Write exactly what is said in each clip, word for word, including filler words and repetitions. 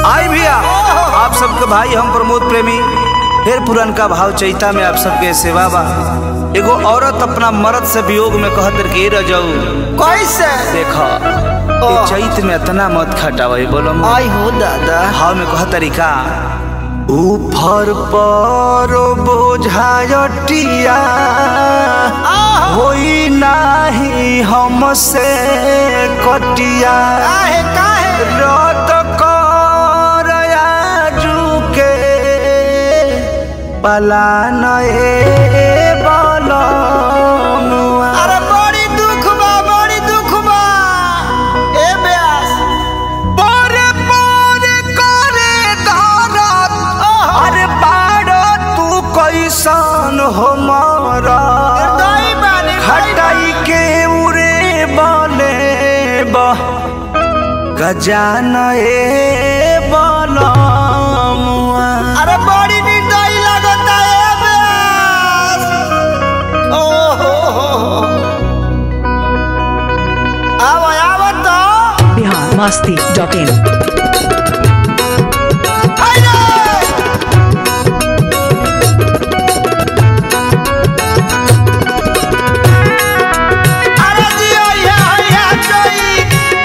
आई भैया आप सबके भाई हम प्रमोद प्रेमी फिर पुरनका भाव चैता में आप सबके सेवा बा। एगो औरत अपना मर्द से वियोग में कहत के रह जाऊ कैसे देखा चैत में इतना मत खटावे बोलो आई हो दादा भाव में कह तरीका ऊपर पर बोझायटिया होई नाही हमसे कटिया काहे काहे रत कर आजुके पलान ए बलनुआ। अरे बड़ी दुख बा बड़ी दुख बा ए ब्यास पोरे पोरे करे धरत अरे बाड़ तू कैसन हो मरा दई बानी हटाई के उरे बले बा गजान ए बलनुआ। अरे बड़ी निर्दयी लगता है ब्यास ओ हो हो आओ आओ तो बिहार मस्ती डॉट इन। अरे जियो ये हैया चोई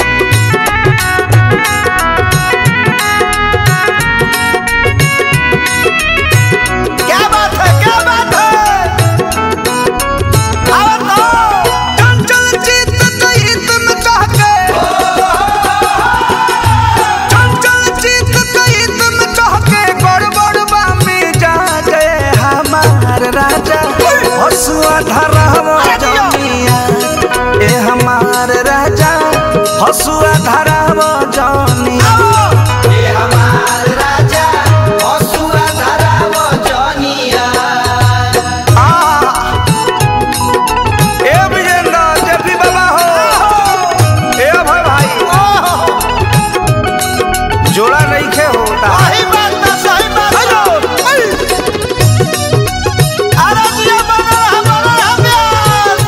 क्या बात है क्या बात है आओ तो चंचल चित कही तुम कह के चंचल चित कही तुम कह के गड़बड़ बामी जा गए हमार राजा हसुआ धरहवा जमिया ए हमार राजा हसुआ धरहवा जमिया। ए विजेंद्र जफी बाबा हो ए अभय भाई जोड़ा नहीं खे होता सही बात ना सही बात ना अरे जियो बना हमारा ब्यास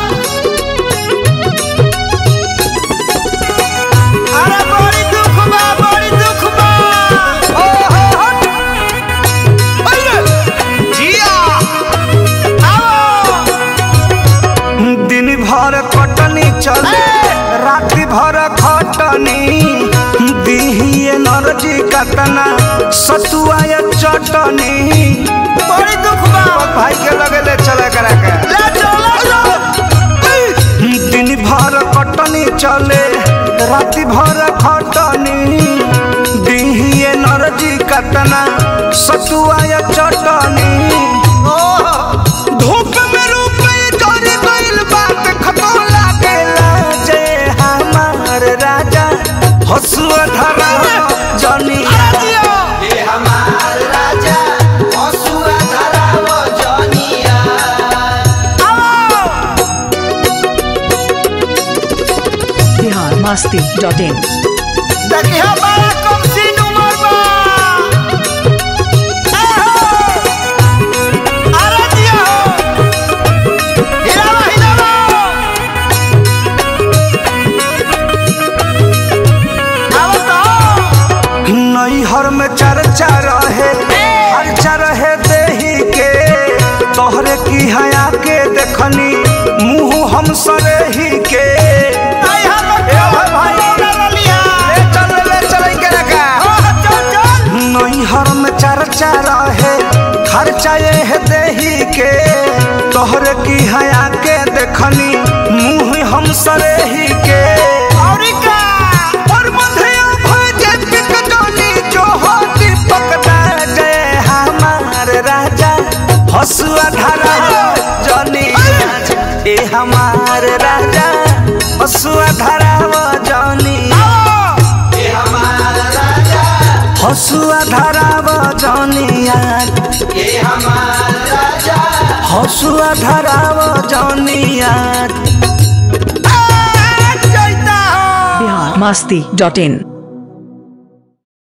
अरे बड़ी दुख बा बड़ी दुख बा ओ हो हो अरे जिया आओ दिन भर कटनी चले राति भर खटनी दिहिए नरजी कतना सतुआ या चटनी बड़ी दुख बा भाई के लगे ले चले करा के ले चलो ले चलो दिन भर कटनी चले राति भर खटनी दिहिए नरजी कतना सतुआ या चटनी धूप में रूप जरी गइल बात खतो लागेला जय हमार राजा हसुआ धरा जनी बिहार मस्ती डॉट इन। देखिए बड़ा कम सीन उमर बा ए हो अरे जियो हिलावा हिलावा आओ तो नैहर में चर्चा रहे हर्चा रहे देही के तोहरे की हया के देखनी मुंह हम सरेही के आई हम ए भाई भाई लिया ले चल ले चल के रखा चल चल नैहर में चर्चा रहे खर्चा ये देही के तोहरे की हया के देखनी मुंह हम सरेही के और का और मधेय भजे पिकटोनी जो हो दीपक दा जय हमार राजा हसुआ धरा जनी ए हमार राजा हसुआ धरा जनी हसुआ धरा जनिया हसुआ धरा जनिया चैता हो बिहार मस्ती डॉट इन।